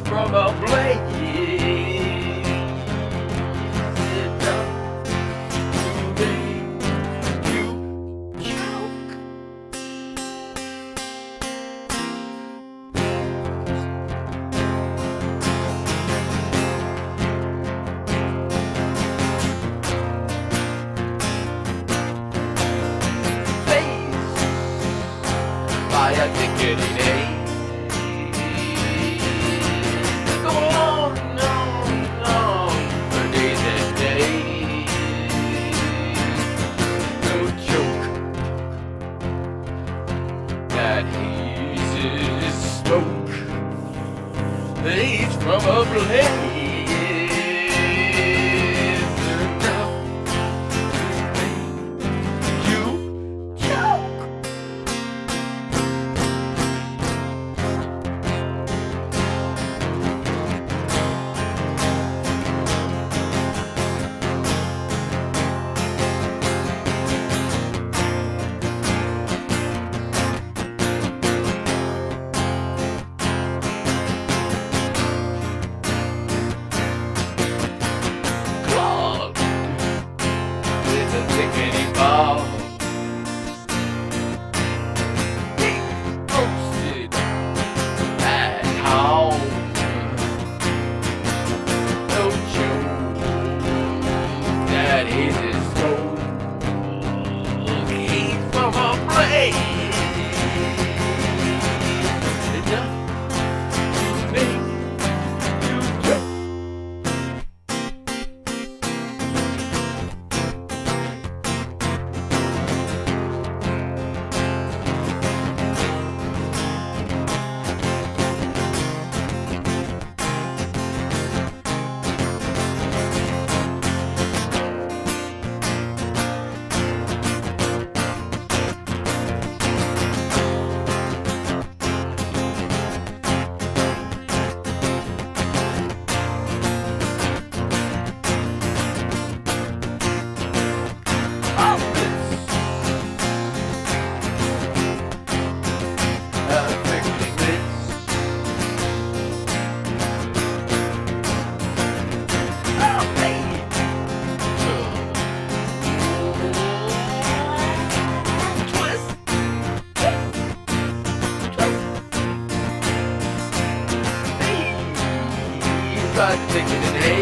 from a blaze. Enough to make you choke. Faced by a ticketing age. Go on, for days and days. No joke that hazes smoke. Haze from a blaze. Enough to make you choke. Clogged with a thickening ball. Deep roasted at home. No joke that is his soul. Came from a blaze. Enough to make you choke. Taking an